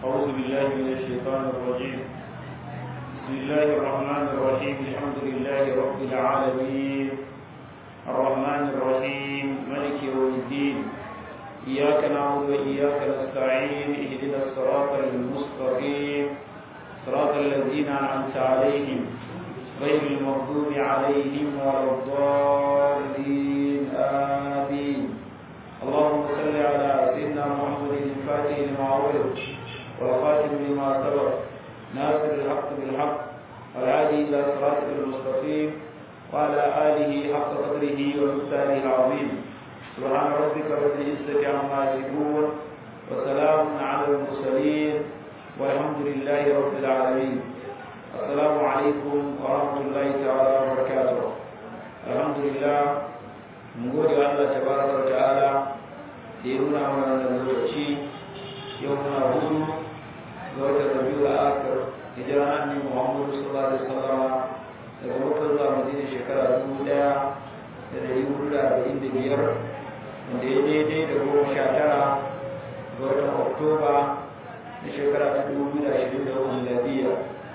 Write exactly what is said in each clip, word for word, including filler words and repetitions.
أعوذ بالله من الشيطان الرجيم. بسم الله الرحمن الرحيم. الحمد لله رب العالمين الرحمن الرحيم مالك يوم الدين. إياك نعبد وإياك نستعين. اهدنا الصراط المستقيم صراط الذين أنعمت عليهم غير المغضوب عليهم ولا الضالين آمين. اللهم صل على سيدنا محمد الفاتح لما أغلق والخاتم لما سبق ناصر الحق بالحق والهادي إلى صراطك المستقيم وعلى آله حق قدره ومقداره العظيم. سبحان ربك رب العزة عما يصفون وسلام على المرسلين والحمد لله رب العالمين. السلام عليكم ورحمة الله تعالى وبركاته. الحمد لله نقول الله تبارك وتعالى ديننا من الوحشي يومنا هدو زوجة الربيع الآخر هجرانا محمد صلى الله عليه وسلم تقول الله مدينة شكرا دولة تدري ولا بإن بير من دي دي دي دقوم شاترا زوجة أكتوبر شكرا دولة شهيدة ميلادية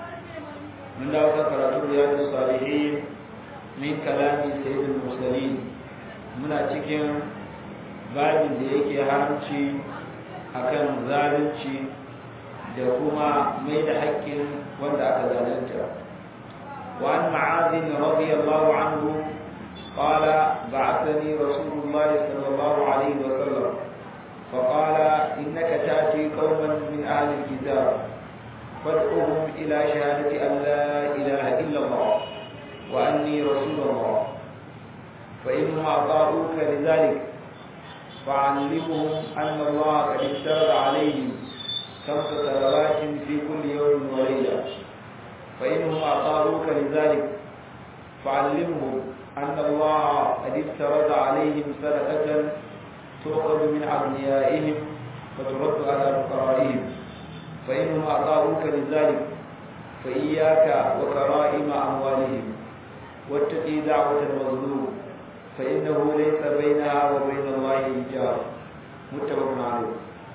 من دعوة قرأت رياض الصالحين من كلام سيد المرسلين من أتكلم babin da yake haramci akan zalunci da kuma mai da haƙƙin wanda aka zalunta. Wa an Mu'adh radiyallahu anhu qala ba'athani Rasulullah sallallahu alayhi wa sallam fa qala innaka ta'ti qauman min ahli al-kitab fad'uhum ila shahadati an la ilaha illa Allah wa anni rasulullah fa innahum ata'uka lidhalik فعلمهم أن الله قد افترض عليهم خمس صلوات في كل يوم وليلة فإنهم أطاعوك لذلك فعلمهم أن الله قد افترض عليهم صدقة تؤخذ من أغنيائهم وترد على فقرائهم فإنهم أطاعوك لذلك فإياك وكرائم أموالهم واتقي دعوة المظلوم فإنه ليس بينها وبين الله حجاب متفق عليه.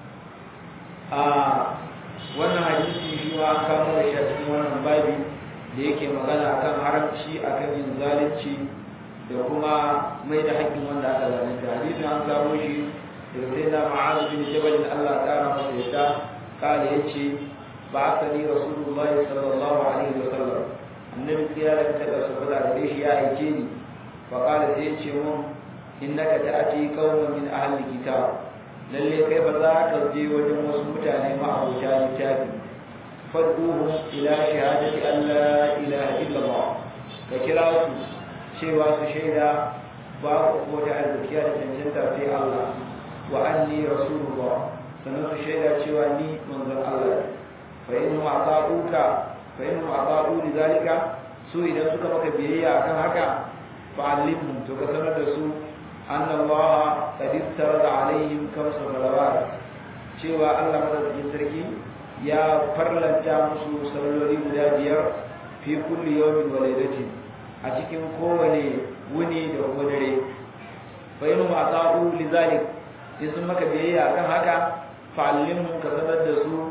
آه wannan hadisi shi ma an kamo da shi a cikin wannan babi da yake magana akan haramci akan yin zalunci da kuma mai da haƙƙin wanda aka zalunta. Hadisin an kamo shi da sai na Mu'adh bin Jabal Allah ta'ala masa yadda kale yace ba sani Rasulullahi sallallahu alaihi wa sallam annabi kiyar da ta saboda gare shi ya aike ni فقال سيدهم إنك تأتي قوما من أهل الكتاب للي كيف ذاك الزي وجم وسمتاني مع رجال الكتاب فادعوهم إلى شهادة أن لا إله إلا الله ككراس شيوا سشيدا باب وجعل الزكاة تنجنت في الله وأني رسول الله سنة شيدا شواني منظر الله فإنهم أعطاؤوك فإنهم أعطاؤوا لذلك سوء إذا سكبك بيئة كم هكا فعلمهم تكسر الرسول أن الله قد افترض عليهم خمس صلوات شوى الله مدد يسركي يا فرلن جامسو صلولي مدابير في كل يوم وليلة أشكم كوني وني دعوني فإنهم أطاعوا لذلك اسمك بيئة كم هكا فعلمهم كسر الرسول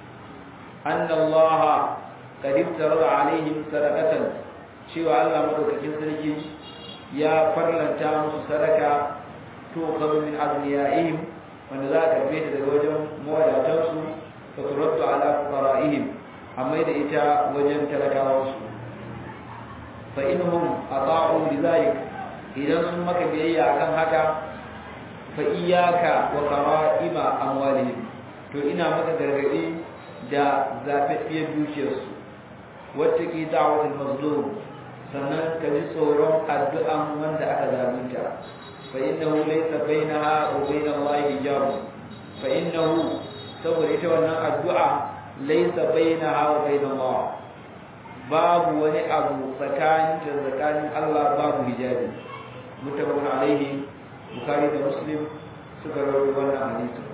أن الله قد افترض عليهم صدقة شوى الله مدد يسركي ya farlanta musu sadaka to kazu min agniyaihim wanda za ka karbe ta daga wajen mawadatansu fa turaddu ala fuqaraihim amma da ita wajen talakawansu fa innahum ata'u lidhalik idan sun maka biyayya akan haka fa iyyaka wa qara'ima amwalihim to ina maka gargadi da zafafiyar dukiyarsu wattaqi da'watul mazlum sannan ka ji tsoron addu'an wanda aka zalunta fa innahu laysa bainaha wa bain Allah hijab fa innahu saboda ita wannan addu'a laysa bainaha wa bain Allah babu wani abu tsakanin da tsakanin Allah babu hijabi mutabawun alaihi Bukhari da Muslim suka rawaito wannan hadisi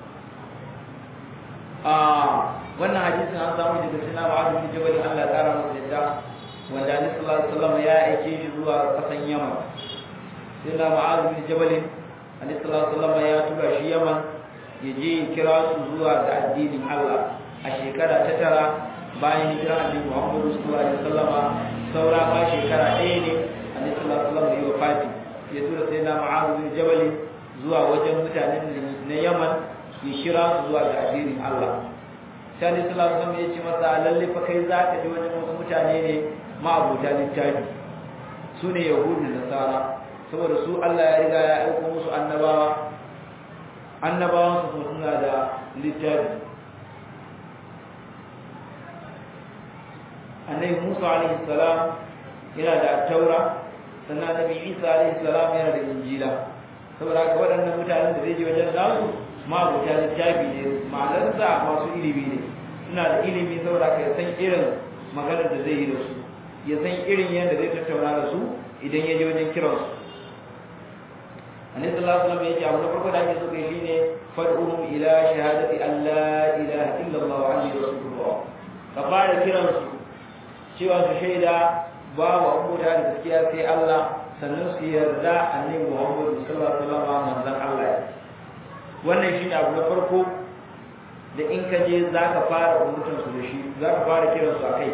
ah wannan hadisin an samu daga Sina Mu'adh bin Jabal Allah ya kara masa yadda wanda Annabi sallallahu alaihi wasallam ya aike shi zuwa kasan Yaman. Sai na Mu'adh bin Jabal Annabi sallallahu alaihi wasallam ya tura shi Yaman ya je kira su zuwa ga addinin Allah a shekara ta tara bayan hijira annabi Muhammad sallallahu alaihi wasallama saura ma shekara ɗaya ne annabi sallallahu alaihi wasallam ya wafati ya tura sai na Mu'adh bin Jabal zuwa wajen mutanen na Yaman ya kira su zuwa ga addinin Allah sai annabi sallallahu alaihi wasallam ya ce masa lalle fa kai za ka je wajen wasu mutane ne ma'abuta littafi su ne yahudu da nasara saboda su Allah ya riga ya aiko musu annabawa annabawan su suna da littafi annabi Musa alaihi salam yana da taura sannan annabi Isa alaihi salam yana da injila saboda haka waɗannan mutanen da zai je wajen nasu ma'abuta littafi ne ma'anarsa masu ilimi ne suna da ilimi saboda haka ya san irin maganar da zai yi da su ya san irin yadda zai tattauna da su idan ya je wajen kiransu annabi sallallahu alaihi wasallam ya ce abu na farko da ake so kai shine fad'uhum ila shahadati an la ilaha illallah wa anna rasulullah ka fara kiransu cewa su shaida babu abubuwa da gaskiya sai Allah sannan su yarda annabi Muhammad sallallahu alaihi wasallam manzon Allah wannan shine abu na farko da in ka je zaka fara umurtar su da shi zaka fara kiransu akai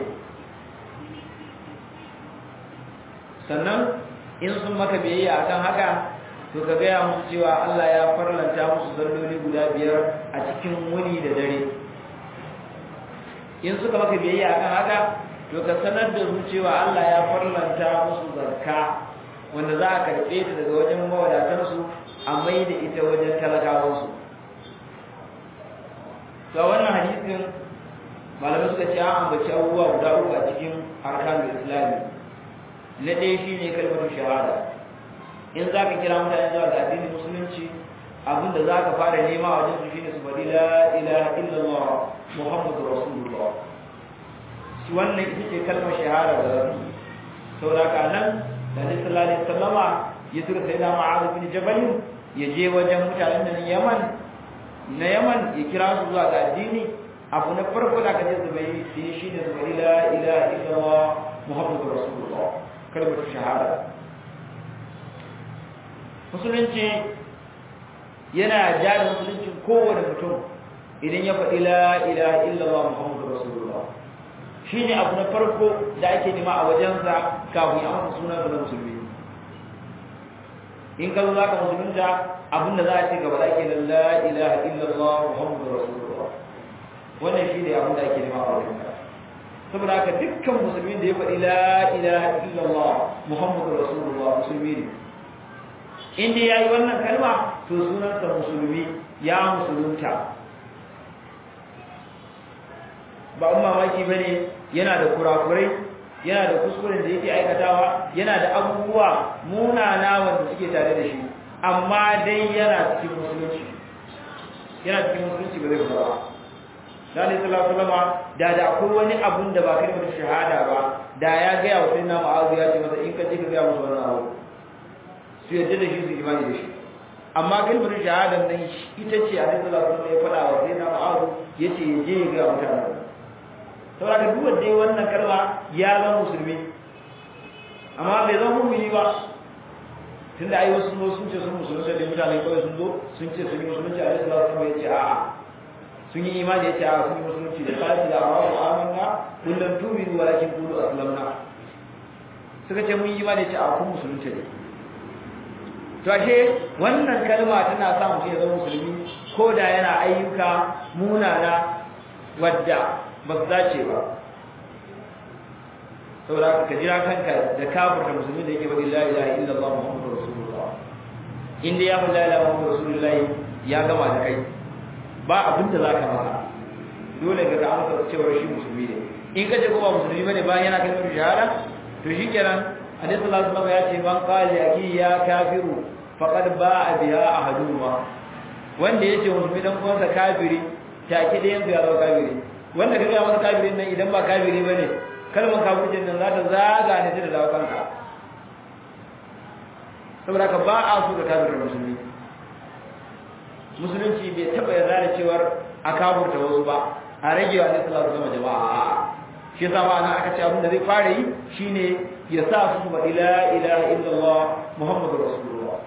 sannan in sun maka biyayya akan haka to ka gaya musu cewa Allah ya farlanta musu salloli guda biyar a cikin wuni da dare in suka maka biyayya akan haka to ka sanar da su cewa Allah ya farlanta musu zakka wanda za a karɓe ta daga wajen mawadatansu a mai da ita wajen talakawansu to wannan hadisin malamai suka ce an ambaci abubuwa guda uku a cikin arkanul islami na ɗaya shi ne kalmar shahada in za ka kira mutane zuwa ga addinin musulunci abinda za ka fara nema a wajen su shi ne su faɗi la ilaha illallah muhammadu rasulullah shi wannan ita ce kalmar shahada da zafi saboda ka nan da nabi sallallahu alaihi wasallama ya tura sai da Mu'adh bin Jabal ya je wajen mutanen nan Yaman na Yaman ya kira su zuwa ga addini abu na farko da ka je su bai shi ne su faɗi la ilaha illallah muhammadu rasulullah kalmar shahada musulunci yana jari musulunci kowane mutum idan ya faɗi la ilaha illallah muhammadu rasulullah shine abu na farko da ake nema a wajensa kafin ya masa sunan da musulmi in ka zo za ka musulunta abinda za a ce gaba da ake da la ilaha illallah muhammadu rasulullah wannan shine abin da ake nema a wajensa saboda haka dukkan musulmin da ya faɗi la ilaha illallah muhammadu rasulullah musulmi ne inda ya yi wannan kalma to sunansa musulmi ya musulunta ba un mamaki ba ne yana da kurakurai yana da kuskuren da yake aikatawa yana da abubuwa munana wanda suke tare da shi amma dai yana cikin musulunci yana cikin musulunci ba zai fita ba Nabi sallallahu alaihi wasallam da da akwai wani abun da ba kalmar shahada ba da ya ga ya wuce na Mu'adh ya ce masa in ka je ka ga musu wannan abu su yadda da shi su imani da shi amma kalmar shahada nan ita ce Annabi sallallahu alaihi wasallam ya faɗa wa sai na Mu'adh yace ya je ya ga mutane saboda duk wanda yayi wannan kalma ya zama musulmi amma bai zama mu'mini ba tunda ai wasu sun ce sun musulunta da mutane kawai sun zo sun ce sun yi musulunci Annabi sallallahu alaihi wasallam ya ce a'a sun yi imani yace a sun yi musulunci da kafi da Allahu amanna kullum tu'minu walakin qulu aslamna suka ce mun yi imani yace a kun musulunci ne to ashe wannan kalma tana sa mutum ya zama musulmi ko da yana ayyuka munana wadda ba su dace ba saboda ka jira kanka da kafirta musulmi da yake bari la ilaha illallah muhammadur rasulullah inda ya faɗa la ilaha muhammadur rasulullah ya gama da kai ba abin da zaka masa dole ka ga amsa cewa shi musulmi ne in kaje ko ba musulmi bane bayan yana kalmar shahada to shikenan Annabi sallallahu alaihi wasallam ya ce man qala yaki ya kafiru faqad ba'a biha ahaduhuma wanda yace musulmi dan uwansa kafiri take da yanzu ya zama kafiri wanda kaga masa kafirin nan idan ba kafiri bane kalmar kafircin nan za ta zaga ne da dawo kanka saboda ka ba a so ka kafirin musulmi musulunci bai taba yarda da cewar a kafurta wasu ba a rage wa Annabi sallallahu alaihi wasallam jama'a shi yasa ma aka ce abin da zai fara yi shine ya sa su ba ila ilaha illallah muhammadur rasulullah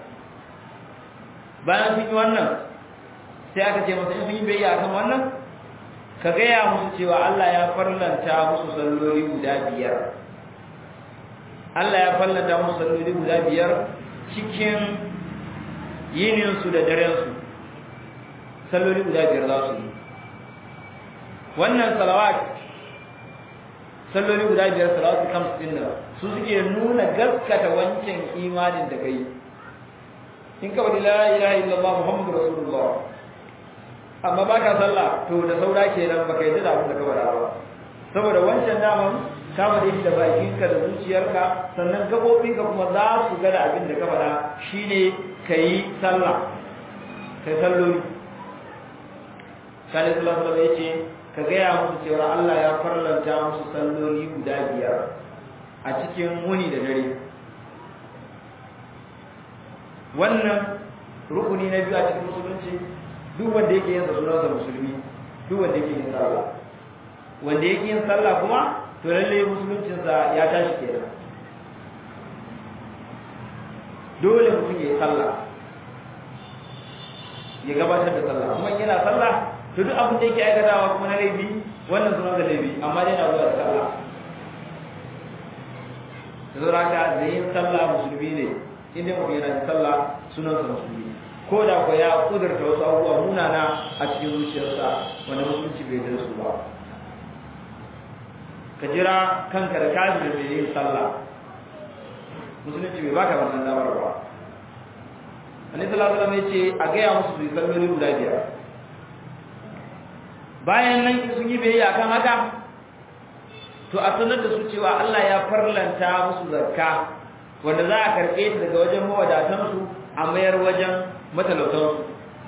bayan sun yi wannan sai aka ce masa in sun yi bayya akan wannan ka gaya musu cewa Allah ya farlanta musu salloli guda biyar Allah ya farlanta musu salloli guda biyar cikin yinin su da daren su salloli guda biyar za su yi wannan salawat salloli guda biyar salawatu kams din nan su suke nuna gaskata wancan imanin da kai in ka wadi la ilaha illallah muhammadur rasulullah amma baka sallah to da saura kenan baka yi da abin da ka wada ba saboda wancan daman ka wadi da bakinka da zuciyarka sannan gabobinka kuma za su ga da abin da ka wada shine kai sallah kai salloli sai Allah sallallahu alaihi wasallam ka gaya musu cewa Allah ya farlanta musu salloli guda biyar a cikin wuni da dare wannan rukuni na biyu a cikin musulunci duk wanda yake yin sunansa musulmi duk wanda yake yin sallah wanda yake yin sallah kuma to lalle musuluncinsa ya tashi kenan dole mutum ya yi sallah ya gabatar da sallah kuma yana sallah to duk abin da yake aikatawa kuma na laifi wannan sunan da laifi amma dai na zuwa da sallah da zuwa ka da yin sallah musulmi ne inda mutum yana da sallah sunansa musulmi ko da ko ya kudurta wasu abubuwa munana a cikin zuciyarsa wanda musulunci bai da su ba ka jira kanka da kaji da mai yin sallah musulunci bai baka wannan damar ba annabi sallallahu alaihi wasallam ya ce a gaya musu su yi salloli guda biyar bayan nan sun yi biyayya kan haka to a sanar da su cewa Allah ya farlanta musu zakka wanda za a karɓe ta daga wajen mawadatansu a mayar wajen matalautansu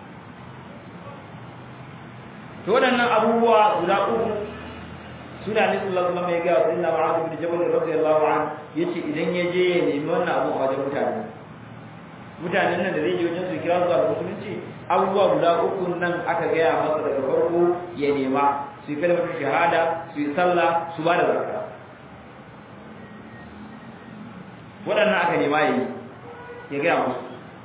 to waɗannan abubuwa guda uku suna ne sallallahu alaihi wasallam ya ga sayyidina Mu'adh bin Jabal radiyallahu anhu yace idan ya je ya nemi wannan abu a wajen mutane mutanen nan da zai je wajen su kira zuwa musulunci abubuwa guda uku nan aka gaya masa daga farko ya nema su yi kalmar shahada su yi sallah su ba da zakka waɗannan aka nema yi ya gaya musu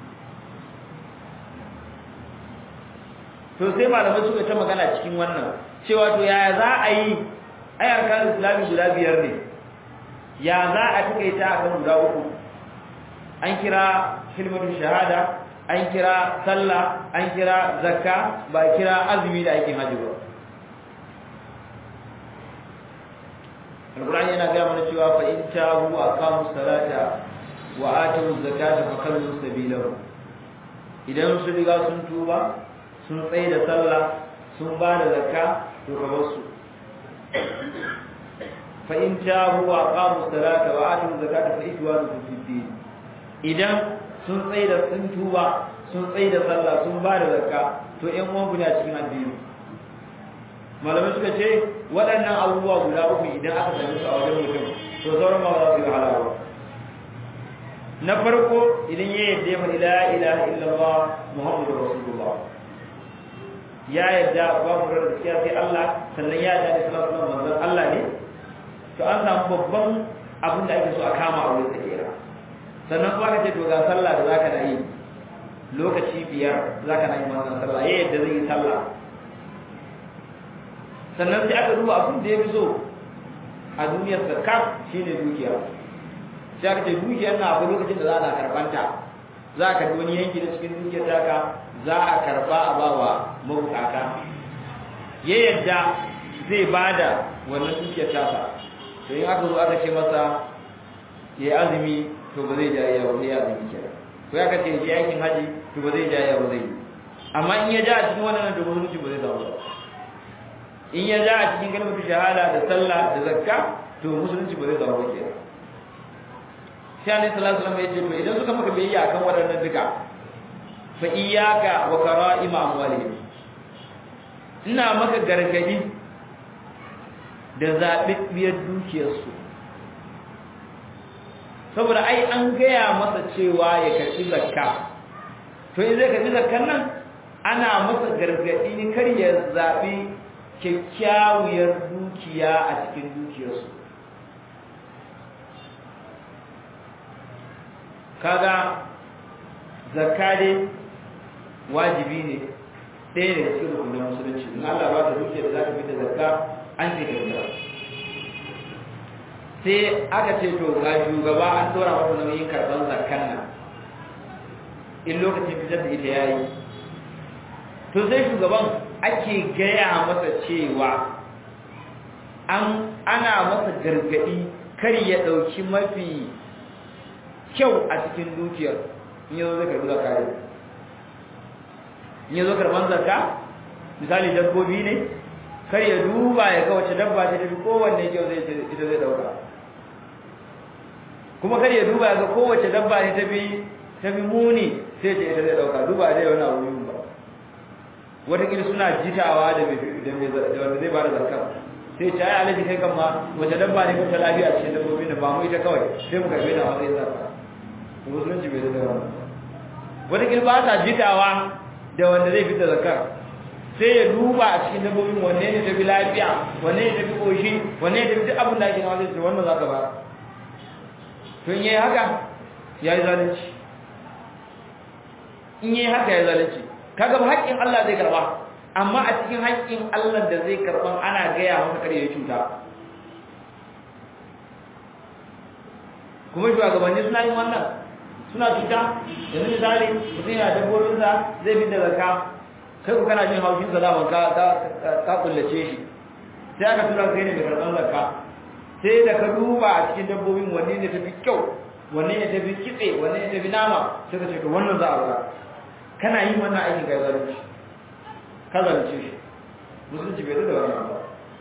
to sai malamai suka ta magana cikin wannan cewa to yaya za a yi ayar kan islami guda biyar ne ya za a takaita akan guda uku an kira kalmar shahada an kira sallah an kira zakka ba kira azumi da aikin haji ba Al-Qur'ani yana ga mana cewa fa in tabu aqamu salata wa atu zakata fa kallu sabilahu idan su riga sun tuba sun tsaye da sallah sun ba da zakka to ka bar su fa in tabu aqamu salata wa atu zakata fa itwanu fi din idan sun tsaye da sun tuba sun tsaye da sallah sun ba da zakka to ƴan uwan guda cikin addini malamai suka ce waɗannan abubuwa guda uku idan aka same su a wajen mutum to sauran ma za su yi wahala ba na farko idan ya yadda ya faɗi la ilaha illallah muhammadu rasulullah ya yadda babu da gaskiya sai Allah sannan ya yadda sallallahu alaihi wasallam manzon Allah ne to an samu babban abin da ake so a kama a wurin tsakira sannan kuma ka ce to ga sallah da zaka da yi lokaci biyar zaka na yi wannan sallah ya yadda zai yi sallah sannan sai aka duba abin da ya fi so a duniyar zakka shine dukiya sai aka ce dukiyar na akwai lokacin da za a karbanta za ka wani yanki da cikin dukiyar taka za a karba a bawa mabukata ya yadda zai bada wannan dukiyar taka to in aka zo aka ce masa ya yi azumi to ba zai jaya ba zai yi azumi kenan ko ya kace ya yakin haji to ba zai jaya ba zai yi amma in ya ja a cikin wannan da musulunci ba zai samu ba in ya ja a cikin kalmar shahada da sallah da zakka to musulunci ba zai samu ba kenan sai annabi sallallahu alaihi wasallam ya ce to idan suka maka biyayya akan waɗannan duka fa iyyaka wa kara'ima amwalihim ina maka gargadi da zabibbiyar dukiyarsu saboda ai an gaya masa cewa ya karbi zakka to in zai karbi zakkan nan ana masa gargadi kar ya zabi kyakkyawar dukiya a cikin dukiyarsu kaga zakka dai wajibi ne ɗaya daga cikin rukunin musulunci in Allah ba ka dukiya da za ka fita zakka an ce ka fita sai aka ce to ga shugaba an tura masa nauyin karɓar zakkan nan in lokacin fitar da ita yayi to sai shugaban ake gaya masa cewa an ana masa gargadi kar ya dauki mafi kyau a cikin dukiyar in yazo zai karbi zakka in yazo karban zakka misali dabbobi ne kar ya duba ya ga wace dabba ce tafi kowanne kyau zai ita zai dauka kuma kar ya duba ya ga kowace dabba ne tafi tafi muni sai ce ita zai dauka duba dai wannan abu ba wataƙila suna jitawa da wanda zai bada zakar sai ce ai alaji kai kan ma wace dabba ne ta lafiya ce dabbobin da ba mu ita kawai sai mu karbe ta matsayin zakka musulunci bai da wannan wataƙila ba sa jitawa da wanda zai fita zakar sai ya duba a cikin dabbobin wanne ne tafi lafiya wanne ne tafi koshi wanne ne tafi duk abin da ake nawa zai ce wannan zaka ba to in yayi haka yayi zalunci in yayi haka yayi zalunci kaga ba haƙƙin Allah zai karba amma a cikin haƙƙin Allah da zai karban ana gaya masa kare ya cuta kuma shugabanni suna yin wannan suna cuta yanzu misali mutum yana dabbobin sa zai bi da zakka kai ku kana jin haushin sa zaman ka ka kullace shi sai aka tura kai ne mai karban zakka sai da ka duba a cikin dabbobin wanne ne tafi kyau wanne ne tafi kitse wanne ne tafi nama sai ka ce to wannan za a ba kana yin wannan aikin kai zalunci ka zalunce shi musulunci bai da wannan ba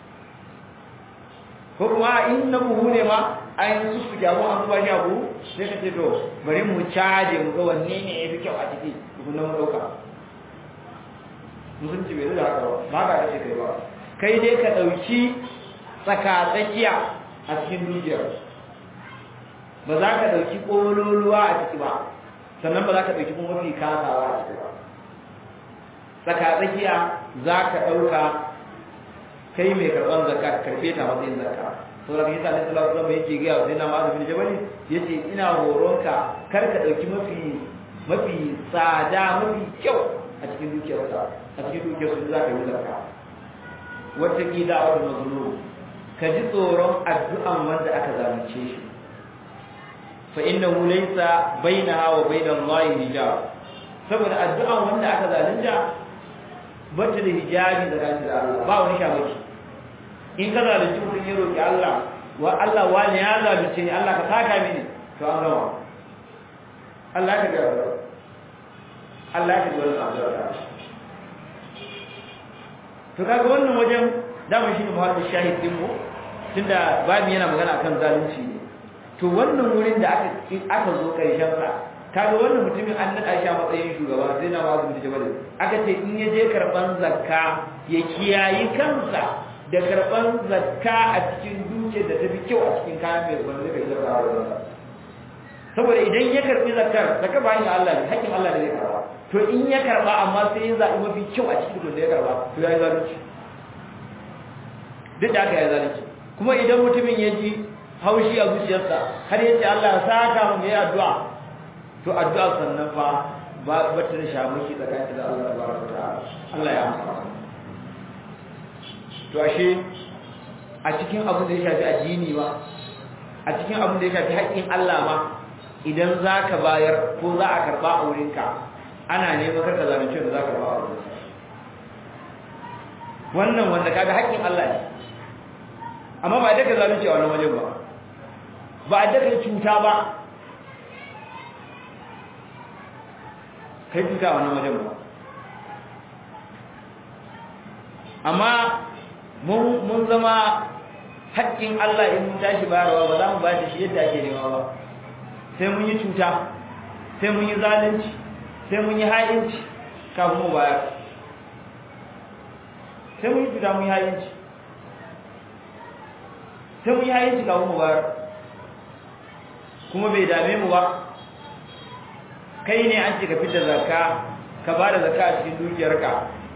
ko kuma in na buhu ne ma ayin su su gyamu an zuba shi abu sai ka ce to bari mu caje mu ga wanne ne ya fi kyau a ciki kuma mu ɗauka musulunci bai da haka ba ba ka ce kai ba kai dai ka ɗauki tsaka-tsakiya a cikin dukiyar ba za ka ɗauki ƙololuwa a ciki ba sannan ba za ka ɗauki kuma mafi kasawa a ciki ba tsaka-tsakiya za ka ɗauka kai mai karɓar zakka ka karɓe ta matsayin zakka sau da ka yi sa alaihi salatu wasallam yake gaya sai na ma'azu bin jabali ya ce ina horonka kar ka ɗauki mafi mafi tsada mafi kyau a cikin dukiyarsa a cikin dukiyarsa za ka yi zakka wata ƙida a wata mazlum ka ji tsoron addu'an wanda aka zalunce shi fa innahu laysa bainaha wa bainal lahi hijab saboda addu'an wanda aka zalunta bata da hijabi tsakanin da Allah ba wani shamaki in ka zalunci mutum ya roki Allah wa Allah wani ya zalunce ni Allah ka saka mini to an gama Allah ka ga Allah ka ga Allah to kaga wannan wajen dama shine muhaddis shahid din mu tunda babu yana magana akan zalunci ne to wannan wurin da aka aka zo karshen sa kaga wannan mutumin an nada shi a matsayin shugaba sai na wazu da jabal aka ce in ya je karban zakka ya kiyayi kansa da karban zakka a cikin duke da tafi kyau a cikin kayan mai wanda zai zakka saboda idan ya karbi zakkar zakka ba ni Allah ne hakkin Allah ne zai karba to in ya karba amma sai ya zabi mafi kyau a cikin da ya karba to yayi zalunci duk da aka yi zalunci kuma idan mutumin ya ji haushi a zuciyarsa har ya ce Allah ya saka mu yayi addu'a to addu'a sannan fa ba bata da shamuki tsakanin da Allah tabaraka ta'ala Allah ya amsa to ashe a cikin abin da ya shafi addini ba a cikin abin da ya shafi haƙƙin Allah ma idan zaka bayar ko za a karba a wurinka ana neman karka zalunci da zaka ba a wurinka wannan wanda kaga haƙƙin Allah ne amma ba da ka zalunci a wannan wajen ba ba da ka cuta ba kai cuta a wannan wajen ba amma mun zama haƙƙin Allah in mun tashi bayarwa ba za mu ba shi yadda ake nema ba sai mun yi cuta sai mun yi zalunci sai mun yi ha'inci kafin mu bayar sai mun yi cuta mun yi ha'inci sai mun yi ha'inci kafin mu bayar kuma bai dame mu ba kai ne an ce ka fitar zakka ka ba da zakka a cikin dukiyarka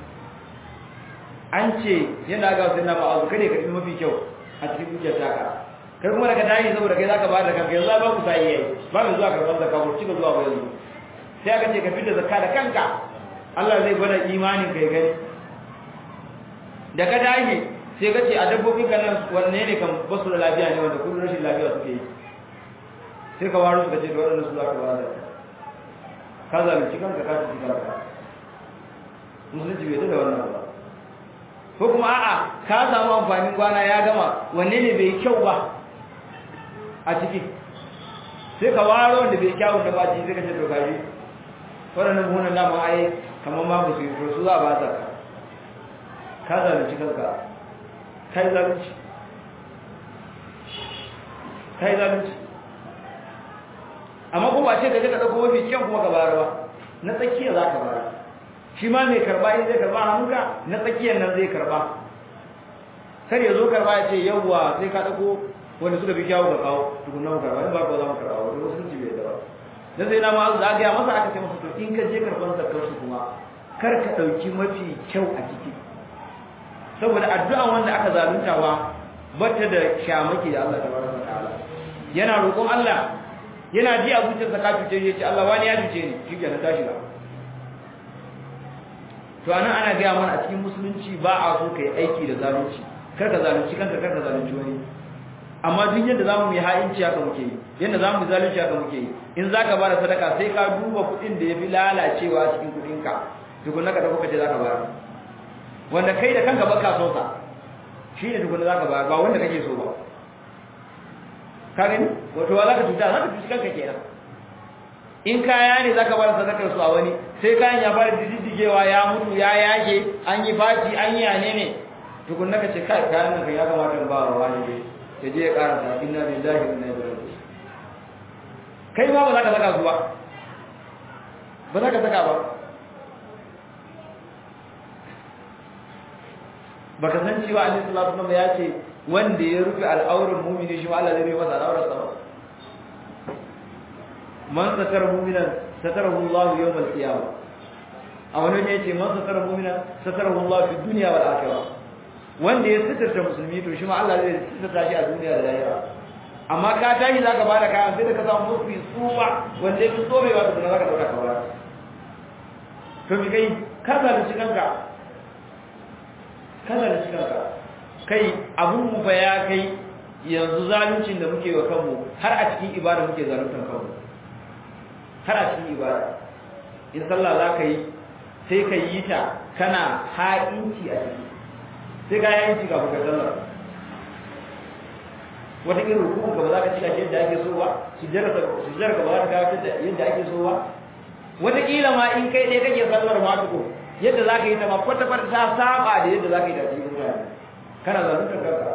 an ce yana ga wasu na ma'azu kada ka fi mafi kyau a cikin dukiyar taka kai kuma daga tayi saboda kai zaka ba da kanka yanzu ba ku sai yayi ba mu zuwa karban zakka ko cika zuwa ba yanzu sai aka ce ka fitar zakka da kanka Allah zai gwada imanin kai gani da ka dage sai ka ce a dabbobi kan nan wanne ne kan basu da lafiya ne wanda kullum rashin lafiya suke yi sai ka waro suka ce da waɗanda su za ka ba da ka zalunci kanka ka ci kanka musulunci bai da wannan ba ko kuma a'a ka samu amfanin gwana ya gama wanne ne bai kyau ba a ciki sai ka waro wanda bai kyau da ba ci sai ka ce to gaji waɗannan buhunan dama ai kamar ma ba su yi su za a ba ta ka zalunci kanka kai zalunci kai zalunci amma kuma ce ka je ka dauko mafi kyan kuma ka bayar ba na tsakiya za ka bayar shi ma mai karba in zai karba hannunka na tsakiyar nan zai karba kar ya zo karba ya ce yawwa sai ka dauko wanda suka fi kyawu ka kawo tukunna mu karba in ba ko za mu karba wanda wasu sun ci bai da ba dan sai na ma za ga masa aka ce masa to in ka je karban zakar su kuma kar ka dauki mafi kyau a ciki saboda addu'a wanda aka zaluntawa bata da shamaki da Allah tabaraka ta'ala yana roƙon Allah yana ji a zuciyarsa ka cuce shi ya ce Allah wani ya cuce ni shi ke na tashi ba to anan ana gaya mana a cikin musulunci ba a so kai aiki da zalunci kar ka zalunci kanka kar ka zalunci wani amma duk yadda zamu yi ha'inci haka muke yi yadda zamu yi zalunci haka muke yi in zaka bada sadaka sai ka duba kuɗin da yafi lalacewa a cikin kuɗinka tukunna ka dauko kace zaka bayar wanda kai da kanka baka so sa shi ne tukunna zaka bayar ba wanda kake so ba ka gani wato wala ka tuta zaka tuci kanka kenan in kaya ne zaka bar sadakar su a wani sai kayan ya fara diddigewa ya mutu ya yage an yi faci an yi ane ne tukunna ka ce kai kayan nan ya kamata in ba wa wani dai ya je ya karanta inna lillahi wa inna ilaihi raji'un kai ma ba za ka saka su ba ba za ka saka ba baka san cewa annabi sallallahu alaihi wasallam ya ce wanda ya rufe al'auran mu'mini shi Allah zai rufe masa al'auran sa man satara mu'minan satarahu Allah yawm al-qiyamah a wani ne yace man satara mu'minan satarahu Allah fi dunya wal akhirah wanda ya sitarta musulmi to shi ma Allah zai sitarta shi a duniya da lahira amma ka tashi zaka bada kayan sai da ka samu musu tsufa wanda ya tsobe ba da zaka dauka ka ba to mi kai ka zalunci kanka ka zalunci kanka kai abun mu fa ya kai yanzu zaluncin da muke wa kanmu har a cikin ibada muke zaluntar kanmu har a cikin ibada in sallah zaka yi sai ka yi ta kana ha'inci a ciki sai ka yanci ga buga sallar wata irin rukun ka ba za ka cika shi yadda ake so ba sujjar ka ba za ka kawo yadda ake so ba wata kila ma in kai ɗaya kake sallar ma tuko yadda za ka yi ta ma kwata kwata ta saba da yadda za ka yi ta cikin mutane kana zaluntar kanka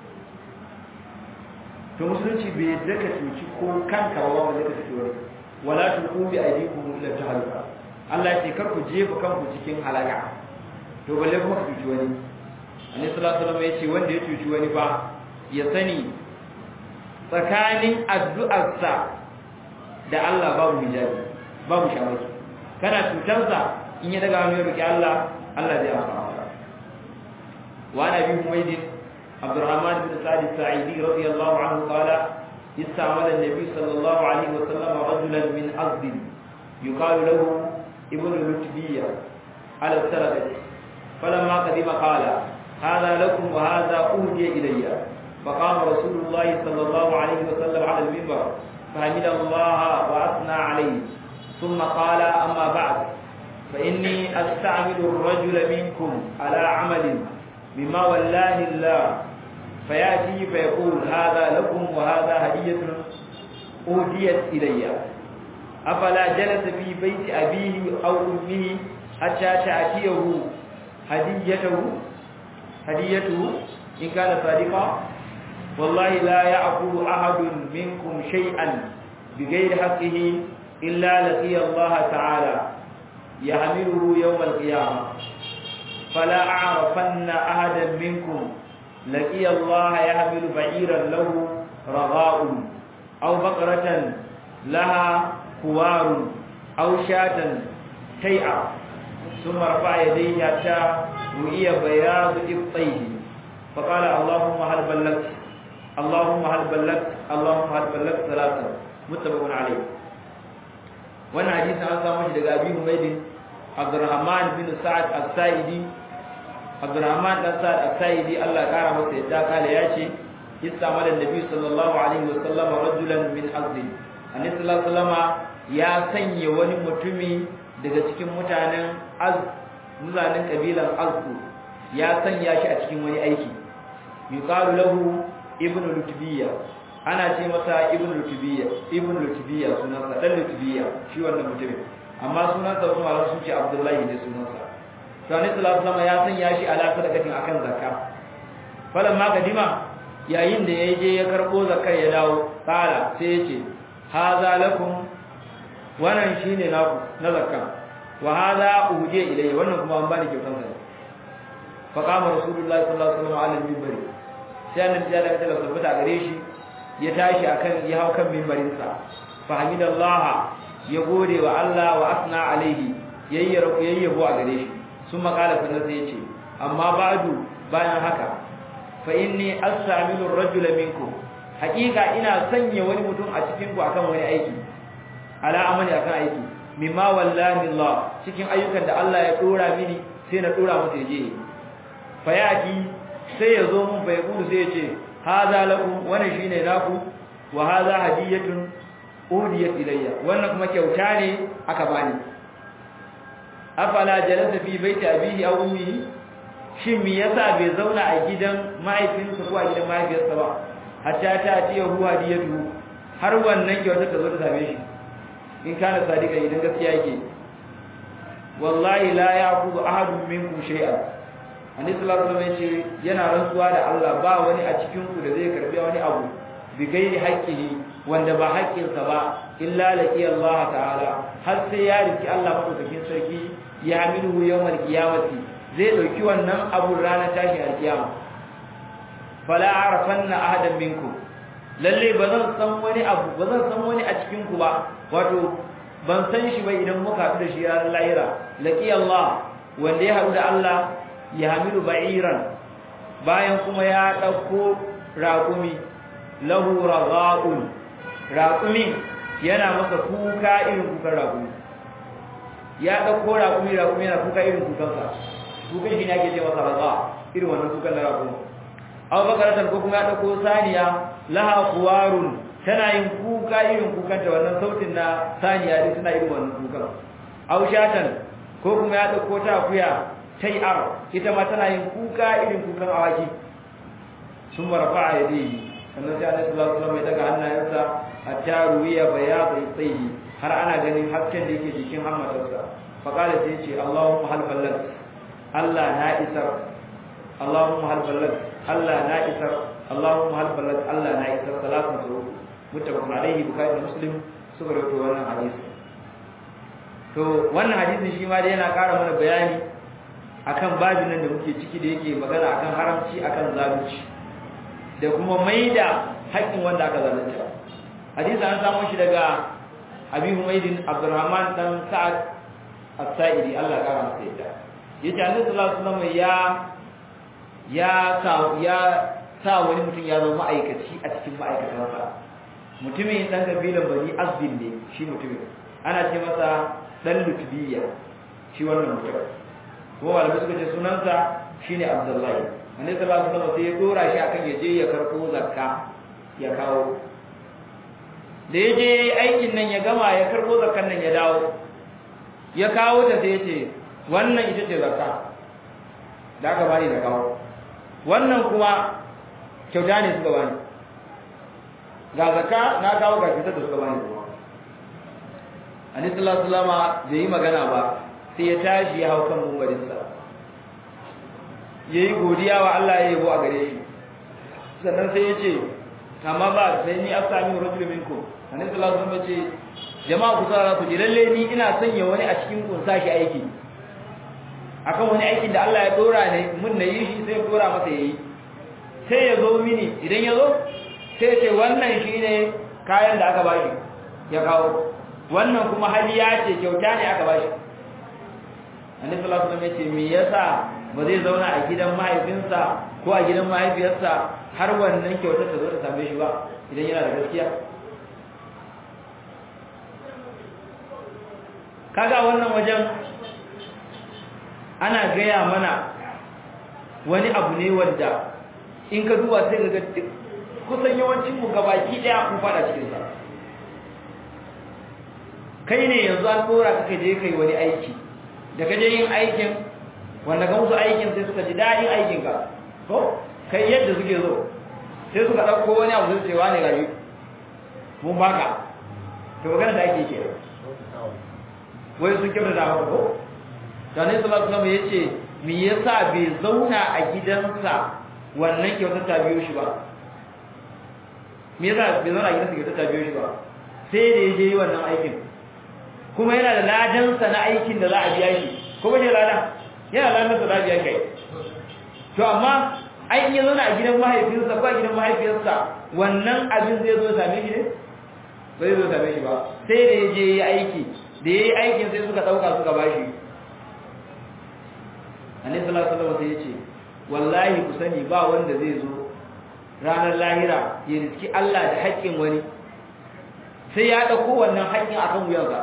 to musulunci bai yadda ka cuci ko kanka ba wanda ka cuci wani wala tulqu bi aydikum ila tahaluka Allah ya ce kar ku jefa kanku cikin halaka to balle kuma ku cuci wani Annabi sallallahu alaihi wasallam ya ce wanda ya cuci wani fa ya sani tsakanin addu'arsa da Allah babu hijabi babu shamaki kana cutarsa in ya daga hannu ya roki Allah Allah zai amsa masa wa nabi Humayd Abdurrahman bin Sa'id al-Sa'idi radiyallahu anhu qala istamala an-nabi sallallahu alaihi wasallam rajulan min Azd yuqalu lahu ibn al-Lutbiyya ala al-Sarad falamma qadima qala هذا لكم وهذا أهدي إلي فقام رسول الله صلى الله عليه وسلم على المنبر فحمد الله وأثنى عليه ثم قال أما بعد فإني أستعمل الرجل منكم على عمل بما ولاني الله فيأتي فيقول هذا لكم وهذا هدية أهديت إلي أفلا جلس في بيت أبيه أو أمه حتى تأتيه هديته هديته إن كان صادقا والله لا يأخذ أحد منكم شيئا بغير حقه إلا لقي الله تعالى يحمله يوم القيامة فلا أعرفن أحدا منكم لقي الله يحمل بعيرا له رغاء أو بقرة لها خوار أو شاة شيئا ثم رفع يديه حتى رؤي بياض إبطيه فقال اللهم هل بلغت اللهم هل بلغت اللهم هل بلغت ثلاثة متفق عليه wannan hadisi an samu shi daga Abi Humayd Abdurrahman bin Sa'ad As-Sa'idi Abdurrahman dan Sa'ad As-Sa'idi Allah ya kara masa yadda kale yace istamala Nabi sallallahu alaihi wasallam rajulan min azdi Annabi sallallahu alaihi wasallam ya sanya wani mutumi daga cikin mutanen Az mutanen kabilan Azdu ya sanya shi a cikin wani aiki yuqalu lahu ibn Lutbiya ana ce masa ibn Lutbiya ibn Lutbiya sunansa dan Lutbiya shi wannan mutumin amma sunansa wasu malamai sun ce Abdullahi ne sunansa to Annabi sallallahu alaihi wasallam ya sanya shi ala sadaqatin akan zakka falan ma kadima yayin da yayi je ya karbo zakkar ya dawo kala sai ya ce haza lakum wannan shine naku na zakka wa hada uhdiya ilayya wannan kuma an bani kyautan sa fa qama rasulullahi sallallahu alaihi wasallam ala minbari sai annabi ya daga daga sabbata gare shi ya tashi akan ya hau kan minbarin sa fa hamidallah ya gode wa Allah wa asna alaihi yayyaro yayyabo a gare shi sun makala sannan sai ya ce amma ba'du bayan haka fa inni astamilu ar-rajula minkum hakika ina sanya wani mutum a cikin ku akan wani aiki ala amali akan aiki mimma wallahi Allah cikin ayyukan da Allah ya dora mini sai na dora masa yaje fa yaki sai ya zo mun fa ya gudu sai ya ce hada lakum wannan shine naku wa hada hadiyatun udiyat ilayya wannan kuma kyauta ne aka bani afala jalasa fi baiti abihi aw ummihi shin me yasa bai zauna a gidan mahaifinsa ko a gidan mahaifiyarsa ba hatta ta tiya huwa diyatu har wannan kyauta ta zo ta same shi in kana sadika idan gaskiya yake wallahi la ya'khudhu ahadun minkum shay'an annabi sallallahu alaihi wasallam yana rantsuwa da Allah ba wani a cikin ku da zai karbi wani abu bi gairi haqqihi wanda ba haƙƙinsa ba illa laqi Allah ta'ala har sai ya riki Allah madaukakin sarki ya aminu yawmal qiyamati zai dauki wannan abu ranar tashi alkiyama fala arafanna ahadan minkum lalle bazan san wani abu bazan san wani a cikin ku ba wato ban san shi ba idan muka haɗu da shi ranar lahira laqi Allah wanda ya haɗu da Allah ya hamilu ba'iran bayan kuma ya dauko raqumi lahu ragha'un raqumi yana masa kuka irin kukan raqumi ya dauko raqumi raqumi yana kuka irin kukan sa kukan shi ne ake ce masa raza irin wannan kukan na raqumi aw bakaratan ko kuma ya dauko saniya laha quwarun tana yin kuka irin kukan ta wannan sautin na saniya din tana irin wannan kukan aw shatan ko kuma ya dauko ta akuya tayar ita ma tana yin kuka irin kukan awaki sun marfa yadihi sannan sai Annabi sallallahu alaihi wasallam ya daga hannayensa hatta ruwiya bayad sayyi har ana ganin hasken da yake cikin hammatarsa fa kala sai ya ce Allahumma hal ballag Allah na isar Allahumma hal ballag Allah na isar Allahumma hal ballag Allah na isar salatu suru muttafaqun alaihi bukhari da muslim suka rawaito wannan hadisi to wannan hadisin shi ma dai yana ƙara mana bayani akan babin nan da muke ciki da yake magana akan haramci akan zalunci da kuma maida haƙƙin wanda aka zalunta hadisi an samu shi daga Abi Humaydin Abdurrahman dan Sa'ad As-Sa'idi Allah ya kara masa yadda yace Annabi sallallahu alaihi wasallam ya ya sa ya sa wani mutum ya zama ma'aikaci a cikin ma'aikatansa mutumin dan kabilan Bani Azbin ne shi mutumin ana ce masa dan Lutbiya shi wannan mutum ko malamai suka ce sunansa shine Abdullahi Annabi sallallahu alaihi wasallam sai ya dora shi akan ya je ya karbo zakka ya kawo da ya je aikin nan ya gama ya karbo zakkan nan ya dawo ya kawo ta sai ya ce wannan ita ce zakka da aka bani da kawo wannan kuma kyauta ne suka bani ga zakka na kawo ga kyauta da suka bani kuma Annabi sallallahu alaihi wasallam bai yi magana ba sai ya tashi ya hau kan mumbarin sa yayi godiya wa Allah ya yabo a gare shi sannan sai ya ce amma ba sai ni asami rajul minkum Annabi sallallahu alaihi wasallam ce jama'a ku tsara ku ji lalle ni ina sanya wani a cikin ku sashi aiki akan wani aikin da Allah ya dora ne mun na yi shi sai dora masa yayi sai ya zo mini idan ya zo sai ce wannan shine kayan da aka bashi ya kawo wannan kuma hadiya ce kyauta ne aka bashi Annabi sallallahu alaihi wasallam ya ce me yasa ba zai zauna a gidan mahaifinsa ko a gidan mahaifiyarsa har wannan kyautar ta zo ta same shi ba idan yana da gaskiya kaga wannan wajen ana gaya mana wani abu ne wanda in ka duba sai ga kusan yawancin mu gabaki daya mun fada cikin sa kai ne yanzu an dora ka je kai wani aiki da kaje yin aikin wanda ga musu aikin sai suka ji dadin aikin ka ko kai yadda suke zo sai suka dauko wani abu sai cewa ne gari mun baka to magana da ake ke wai sun kyauta da haka ko dan Annabi sallallahu alaihi wasallam yace me yasa bai zauna a gidansa wannan kyautar ta biyo shi ba me yasa bai zauna a gidansa kyautar ta biyo shi ba sai da yaje yi wannan aikin kuma yana da ladan sa na aikin da za a biya shi ko bai ladan yana ladan sa da biya kai to amma ai in ya zauna a gidan mahaifinsa ko a gidan mahaifiyarsa wannan abin zai zo same shi ne bai zo same shi ba sai da yaje yi aiki da yayi aikin sai suka dauka suka bashi Annabi sallallahu alaihi wasallam sai yace wallahi ku sani ba wanda zai zo ranar lahira ya riski Allah da haƙƙin wani sai ya dauko wannan haƙƙin akan wuyansa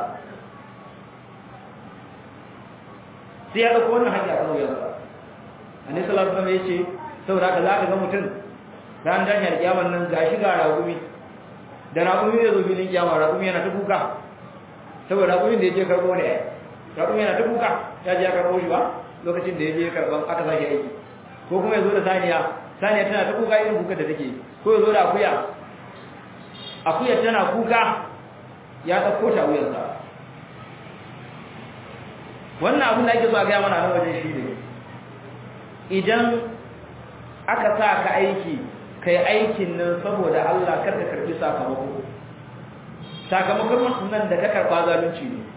sai ya dauko wannan haƙƙin akan wuyansa Annabi sallallahu alaihi wasallam yace saboda haka zaka ga mutum ran dan ya kiyaman nan gashi ga ragumi da ragumi zai zo filin kiyama ragumi yana ta kuka saboda ragumin da yake karbo ne ragumi yana ta kuka ya je ya karbo shi ba lokacin da yaje karban aka sake aiki ko kuma yazo da saniya saniya tana ta kuka irin kuka da take ko yazo da akuya akuya tana kuka ya dauko ta wuyansa wannan abin da ake so a ga mana nan wajen shi ne idan aka sa ka aiki kai aikin nan saboda Allah kar ka karbi sakamako sakamakon nan da ka karba zalunci ne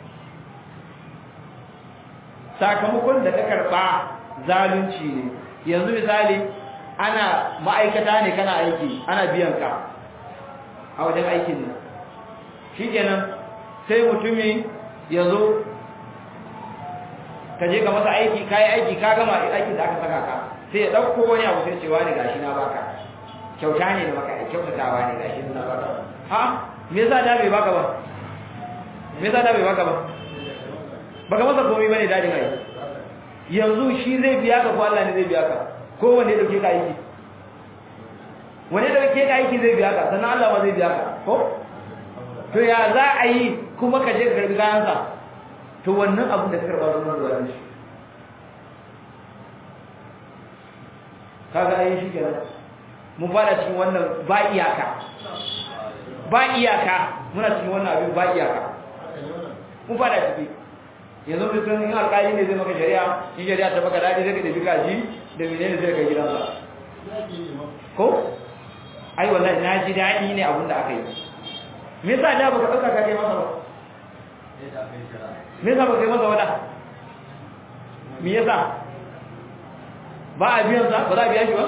sakamakon da ka karba zalunci ne yanzu misali ana ma'aikata ne kana aiki ana biyan ka a wajen aikin nan shikenan sai mutumi yazo ka je ka masa aiki kai aiki ka gama aikin da aka saka ka sai ya dauko wani abu sai cewa ne gashi na baka kyauta ne da maka kyautatawa ne gashi na baka ha me yasa da bai baka ba me yasa da bai baka ba baka masa komai bane dadin ai yanzu shi zai biya ka ko Allah ne zai biya ka ko wanda ya dauke ka aiki wanda ya dauke ka aiki zai biya ka sannan Allah ma zai biya ka ko to ya za a yi kuma ka je ka karbi kayan sa to wannan abin da ka karba zuwa zuwa shi kaga ai shi kenan mun fara cikin wannan ba iyaka ba iyaka muna cikin wannan abin ba iyaka mun fara ciki yanzu mutum in alƙali ne zai maka shari'a in shari'a ta baka daɗi zai ka tafi kaji da menene zai kai gidansa ko ai wallahi na ji daɗi ne abin da aka yi me yasa da baka ɗauka ka kai masa ba me yasa baka kai masa wada me yasa ba a biyan sa ba za a biya shi ba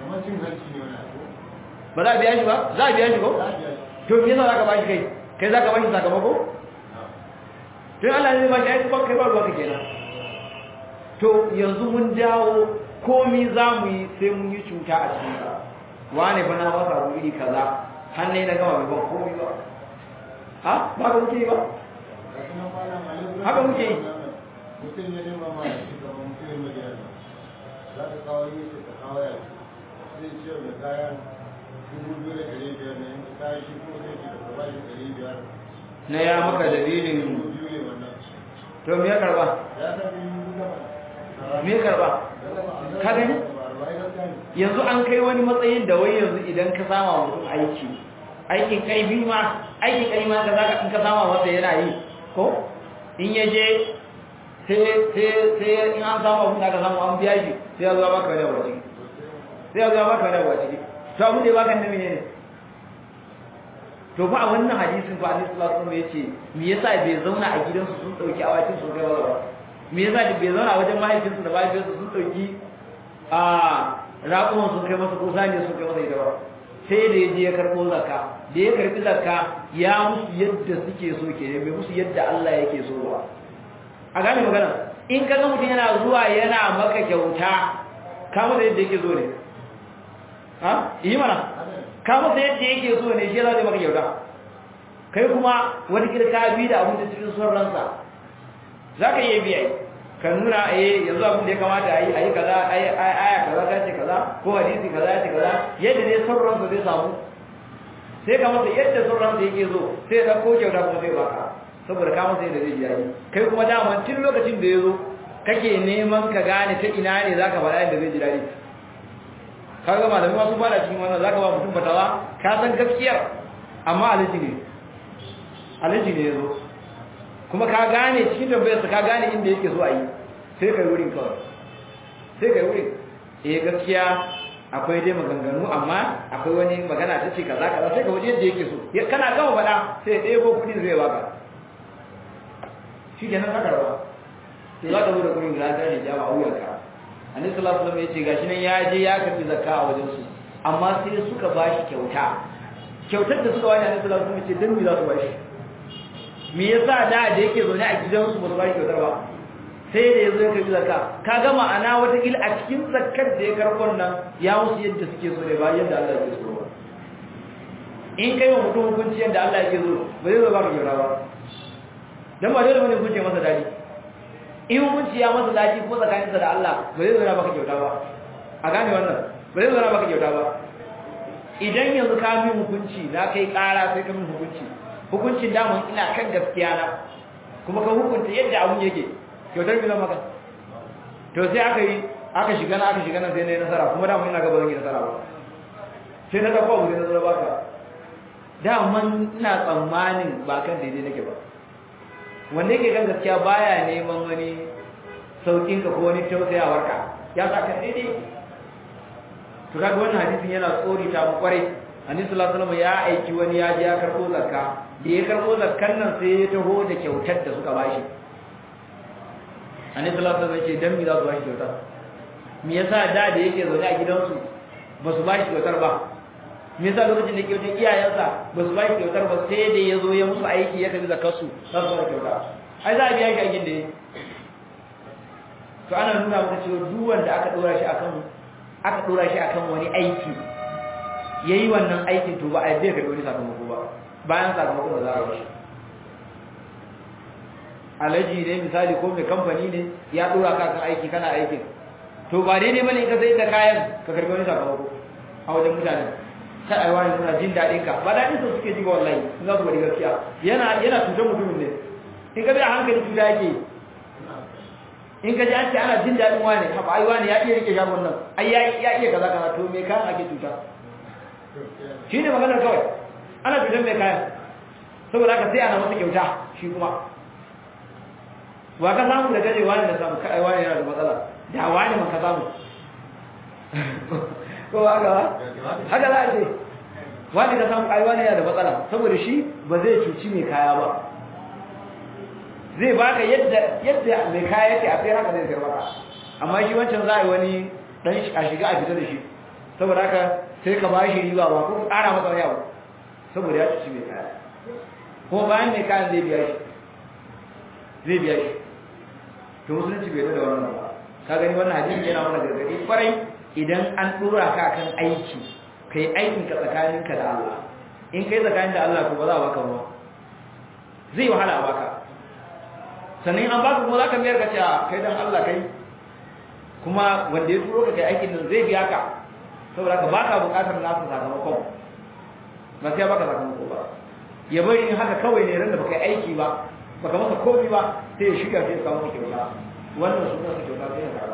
ba za a biya shi ba za a biya shi ko to me yasa zaka ba shi kai kai zaka ba shi sakamako to Allah ne ba shi ai ba kai ba ruwa kake nan to yanzu mun dawo komai zamu yi sai mun yi cuta a cikin sa wane fa na masa abu iri kaza har ne na gama ban komai ba ha ba ka muke ba haka muke yi mutum ne ne ba ma shi ga mutum ne da za ka kawo yi ka kawo ya sai ce da kayan dubu biyu da ɗari biyar ne in ka shi ko sai ce ka ba shi ɗari biyar na ya maka dalilin dubu biyu ne wannan to me ya karba ya karbi dubu me ya karba ka gani yanzu an kai wani matsayin da wai yanzu idan ka sama mutum aiki aikin kai bi ma aikin kai ma da zaka in ka sama wanda yana yi ko in yaje sai sai sai in an samu abin da aka samu an biya shi sai ya zo baka da waje sai ya zo baka da waje to abu da baka nan ne to fa a wannan hadisin fa Annabi sallallahu alaihi wasallam yace me yasa bai zauna a gidansu sun dauki awakin su kai ba me yasa bai zauna a wajen mahaifinsu da mahaifinsu sun dauki a raƙuman sun kai masa ko sani sun kai masa ita ba sai da yaje ya karbo zakka da ya karbi zakka ya musu yadda suke so ke bai musu yadda Allah yake so ba a gane magana in kaga mutum yana zuwa yana maka kyauta ka masa yadda yake so ne ha yi mana ka masa yadda yake so ne shi zai maka kyauta kai kuma wani kirka bi da abin da cikin son ransa zaka iya biya ka nuna eh yanzu abin da ya kamata a yi a yi kaza aya kaza ta ce kaza ko hadisi kaza ya ce kaza yadda ne sauransa zai samu sai ka masa yadda sauransa yake zo sai ka ko kyauta kuma zai baka saboda ka masa yadda zai ji daɗi kai kuma daman tun lokacin da ya zo kake neman ka gane ta ina ne zaka faɗa yadda zai ji daɗi ka ga malami masu fara cikin wannan zaka ba mutum fatawa ka san gaskiyar amma alaji ne alaji ne ya zo kuma ka gane cikin tambayarsa ka gane inda yake so a yi sai kai wurin kawai sai kai wurin eh gaskiya akwai dai maganganu amma akwai wani magana ta ce kaza kaza sai ka waje yadda yake so kana gama faɗa sai ya ɗebo kuɗi zai baka shi kenan ka karba sai za ka zo da kuɗin da ta ne jama a wuyanka annabi sallallahu alaihi wasallam ya ce gashi nan ya je ya karbi zakka a wajen su amma sai suka bashi kyauta kyautar da suka wani annabi sallallahu alaihi wasallam ya ce dan me za su bashi me yasa da da yake zaune a gidansu ba su ba shi kyautar ba sai da yazo ya karbi zakka ka ga ma'ana wata kila a cikin zakkar da ya karɓon nan ya musu yadda suke so ne ba yadda Allah yake so ba in kai wa mutum hukunci yadda Allah yake so ba zai zo ba ka kyauta ba dan ba dole bane hukunci masa dadi in hukunci ya masa dadi ko tsakaninsa da Allah ba zai zo ba ka kyauta ba a gane wannan ba zai zo ba ka kyauta ba idan yanzu ka min hukunci na kai ƙara sai ka min hukunci hukuncin damun ina kan gaskiya na kuma ka hukunta yadda abun yake kyautar bi zan maka to sai aka yi aka shiga na aka shiga na sai na yi nasara kuma damun ina gaba zan yi nasara ba sai na ɗauko abu sai na zara baka daman ina tsammanin ba kan daidai nake ba wanda yake kan gaskiya baya neman wani sauƙin ka ko wani tausayawar ka ya sa kan daidai to kaga wannan hadisin yana tsori ta mu kwarai annabi sallallahu alaihi wasallam ya aiki wani ya je ya karbo zakka da ya karbo zakkan nan sai ya taho da kyautar da suka bashi annabi sallallahu alaihi wasallam ya ce dan me za su bashi kyautar me yasa da da yake zaune a gidansu ba su bashi kyautar ba me yasa lokacin da kyautar iyayensa ba su bashi kyautar ba sai da ya zo ya musu aiki ya tafi zakkar su za su bashi kyauta ai za a biya shi aikin da ya to ana nuna maka cewa duk wanda aka dora shi akan aka dora shi akan wani aiki yayi wannan aikin to ba a yadda ka dole sakamako ba bayan sakamakon da za a bashi alaji ne misali ko mai kamfani ne ya dora ka kan aiki kana aikin to ba daidai bane ka sai da kayan ka karbi wani sakamako a wajen mutane sai ai wani suna jin dadin ka ba dadin su suke ji ga wallahi sun za su bari gaskiya yana yana tutar mutumin ne in ka bi a hankali tuta yake in ka ji an ce ana jin dadin wani haba ai wani ya iya rike shagon nan ai ya iya kaza kaza to me kan ake tuta shi ne maganar kawai ana fitar mai kayan saboda haka sai ana masa kyauta shi kuma wa ka samu da gaje wani da samu kai wani yana da matsala da wani man ka samu ko haka ba haka za a ce wani ka samu kai wani yana da matsala saboda shi ba zai cuci mai kaya ba zai baka yadda yadda mai kaya yake a sai haka zai sayar maka amma shi wancan za a yi wani dan a shiga a fita da shi saboda haka sai ka bashi riba ba ko ƙara masa wani abu saboda ya ci mai kaya ko bayan mai kayan zai biya shi zai biya shi to musulunci bai da wannan ba ka gani wannan hadisi yana mana gargadi kwarai idan an dora ka kan aiki kai aikin ka tsakaninka da Allah in kai tsakanin da Allah to ba za a baka ba zai wahala a baka sannan an baka kuma za ka miyar ka ce kai dan Allah kai kuma wanda ya turo ka kai aikin nan zai biya ka saboda ka baka bukatar nasu sakamakon ba sai baka sakamako ba ya bari in haka kawai ne ran da baka yi aiki ba baka masa komai ba sai ya shiga sai ya kawo maka kyauta wannan sunan sa kyauta sai ya karba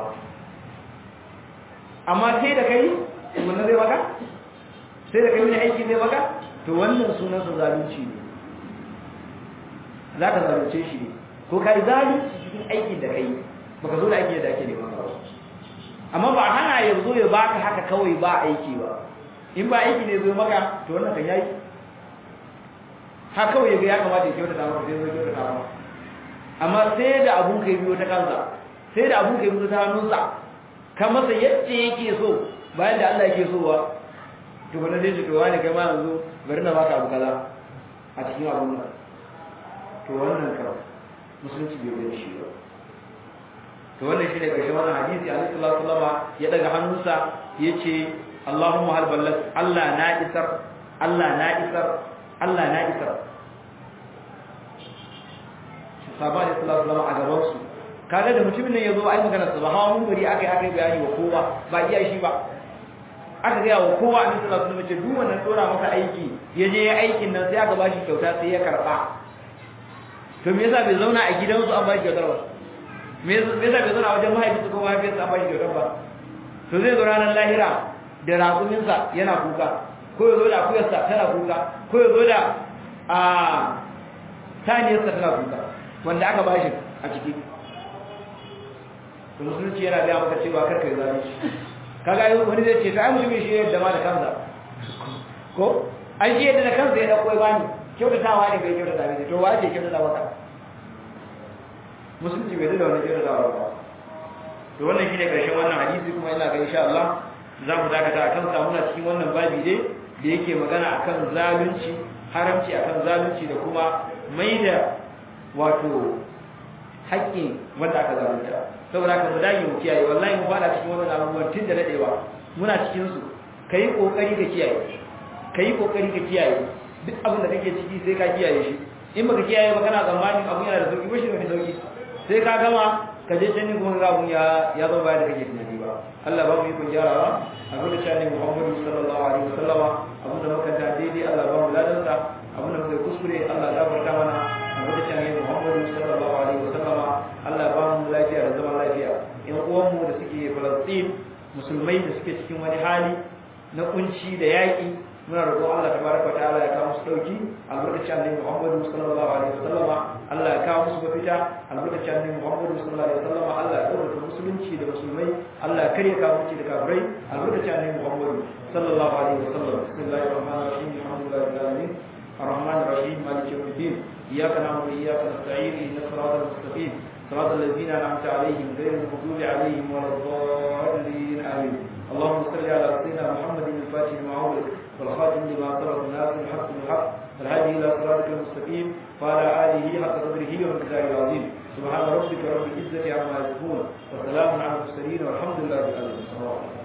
amma sai da kai wannan zai baka sai da kai wani aiki zai baka to wannan sunan sa zalunci ne za ka zalunce shi ne ko kai zalunci cikin aikin da kai baka zo da aiki da ake neman ka ba amma ba hana ya zo ya baka haka kawai ba aiki ba in ba aiki ne zo maka to wannan kan yayi ha kawai yaga ya kamata ya kyauta ta maka sai zo kyauta ta maka amma sai da abun kai biyo ta kansa sai da abun kai biyo ta hannunsa ka masa yadda yake so bayan da Allah yake so ba to bana dai to wani kai ma yanzu bari na baka abu kaza a cikin abun nan to wannan ka musulunci bai da shi ba to wannan shine karshen wannan hadisi Annabi sallallahu alaihi wasallam ya daga hannunsa yace Allahumma hal ballat Allah na isar Allah na isar Allah na isar Sahaba sallallahu alaihi wasallam a gaban su kaga da mutumin nan yazo ai magana sa ba hawa mun bari akai akai bayani wa kowa ba iya shi ba aka ga wa kowa annabi sallallahu alaihi wasallam duk wannan dora masa aiki yaje ya aikin nan sai aka bashi kyauta sai ya karba to me yasa bai zauna a gidansu an bashi kyautar ba me yasa bai zauna wajen mahaifinsa ko mahaifiyarsa an bashi kyautar ba to zai zo ranar lahira da raƙuminsa yana kuka ko ya zo da akuyarsa tana kuka ko ya zo da a taniyarsa tana kuka wanda aka bashi a ciki to musulunci yana da maka cewa karka yi zalunci kaga yau wani zai ce ta ai mutum shi yadda ma da kansa ko an shi yadda da kansa ya dauko ya bani kyautatawa ne bai kyautata ne to wa ce kyautata maka musulunci bai da wannan kyautatawa ba to wannan shine karshen wannan hadisi kuma ina ga insha Allah za mu dakata akan sa muna cikin wannan babi dai da yake magana akan zalunci haramci akan zalunci da kuma maida wato haƙƙin wanda aka zalunta saboda haka mu dage mu kiyaye wallahi mu fada cikin wannan abubuwan tun da dadewa muna cikin su kai kokari ka kiyaye kai kokari ka kiyaye duk abin da kake ciki sai ka kiyaye shi in baka kiyaye ba kana tsammanin abun yana da sauki ba shi ne sauki sai ka gama ka je can kuma ga abun ya ya zo baya da kake tunani ba Allah ba mu yi kun gyarawa abin da shani Muhammadu sallallahu alaihi wasallama abin da muka da daidai Allah ba mu ladansa abin da muka kuskure Allah ya gafarta mana abin da shani Muhammadu sallallahu alaihi wasallama Allah ba mu lafiya da zaman lafiya in uwan mu da suke Palestine musulmai da suke cikin wani hali na kunci da yaki muna roƙon Allah tabaraka ta'ala ya kawo musu dauki albarkacin annabi Muhammadu sallallahu alaihi wasallama Allah ya kawo musu mafita albarkacin annabi Muhammadu sallallahu alaihi wasallama Allah ya dauka musulunci da musulmai Allah ya kare kafirci da kafirai albarkacin annabi Muhammadu sallallahu alaihi wasallam bismillahir rahmanir rahim alhamdulillahi rabbil alamin arrahmanir rahim maliki yawmiddin iyyaka na'budu wa iyyaka nasta'in ihdinas siratal mustaqim siratal ladzina an'amta alaihim ghayril maghdubi alaihim waladdallin amin اللهم صل على سيدنا محمد الفاتح لما أغلق والخاتم لما سبق الناس الحق بالحق والهادي إلى صراطك المستقيم وعلى آله حق قدره ومقداره العظيم سبحان ربك رب العزة عما يصفون وسلام على المرسلين والحمد لله رب العالمين.